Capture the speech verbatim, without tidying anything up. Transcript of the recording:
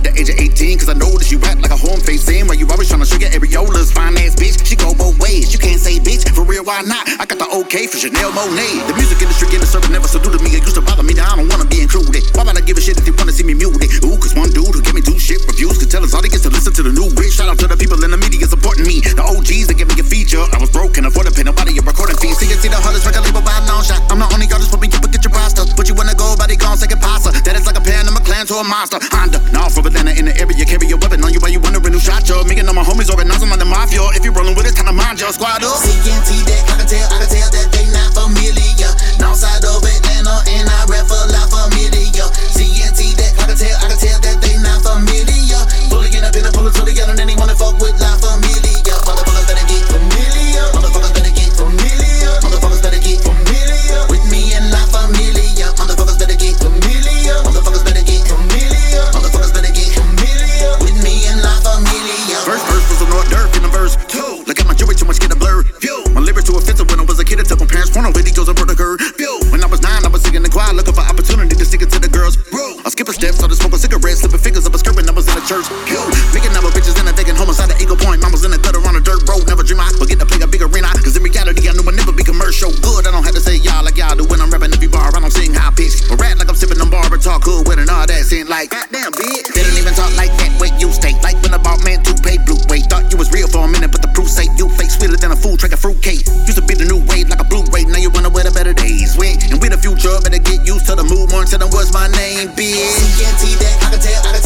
the age of eighteen, cause I know that she rap like a home facing. While you always tryna sugar areolas, fine ass bitch. She go both ways. You can't say bitch, for real, why not? I got the okay for Chanel Monet. The music industry getting served never saluted me. It used to bother me, now I don't wanna be included. Why would I give a shit if they wanna see me muted? Ooh, cause one dude who give me two shit reviews could tell his audience to listen to the new bitch. Shout out to the people in the media supporting me. The O Gs that give me a feature. I was broke and afford to pay nobody a recording fee. See, you see the hardest record label by a long shot. I'm the only artist for me, you get your roster. But you wanna go, body gone, second pasta. That is like a pan, I'm a clan to a monster. Honda, now from Atlanta in the area, carry a weapon on you while you wondering who shot you. Me and all my homies organizing on the mafia. If you rollin' with it, time to mind your squad up. C N T that I can tell, I can tell that they not familiar. Northside of Atlanta and I rap for La Familia. C N T that I can tell, I can tell that they not familiar. Fully in a pin and pull it together and then they wanna fuck with La Familia. Motherfuckers better get familiar. Motherfuckers better get familiar. Motherfuckers better get familiar with me and La Familia. Motherfuckers better get familiar. Motherfuckers better get familiar. Motherfuckers better get familiar with me and La Familia. First verse was a North Dirt in the verse two. Look at my jewelry, too much get a blur. View. My lyrics too offensive when I was a kid. I took my parents' porno videos and wrote a girl. View. When I was nine, I was singing in the choir, looking for opportunity to stick it to the girls. Bro, I skip a step, started smoking cigarettes, slipping fingers up a skirt when I was in the church. View. Making out with bitches in a thinking homicide at Eagle Point. Mama's in the gutter on a dirt road. Never dream I would get to play a big arena. Cause in reality, I knew I'd never be commercial. Good, I don't have to say y'all like y'all do when I'm rapping every bar. I don't sing high pitch. I rap like I'm sipping on bar, but talk good with an all that scene like goddamn bitch. They don't even talk like that, wait, you stay. Like when I bought man to pay blue weight. Thought you was real for a minute, but the proof say you fake. Sweeter than a fool, drink a fruit cake. Used to be the new wave like a blue wave. Now you wanna wear the better days. When and with the future, better get used to the mood more until them was my name, bitch. C N T that I can tell, I can